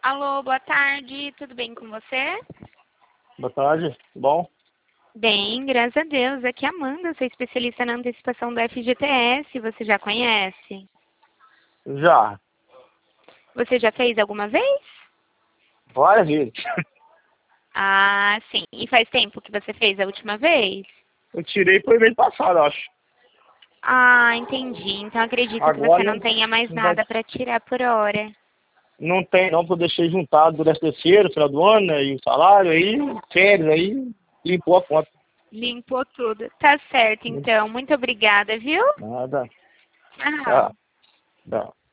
Alô, boa tarde, tudo bem com você? Boa tarde, bom? Bem, graças a Deus. Aqui é a Amanda, sou especialista na antecipação do FGTS, você já conhece? Já, Você já fez alguma vez? várias vezes. Ah, sim. E faz tempo que você fez a última vez? Eu tirei foi mês passado, acho. Ah, entendi. Então acredito que você Agora não tenha mais não vai, nada para tirar por hora. não tem não, porque eu deixei juntado durante o terceiro, final do ano, né, e o salário, aí, férias, aí, limpou a conta. Limpou tudo. Tá certo, então. Muito obrigada, viu? Nada, Tchau. tá, tá.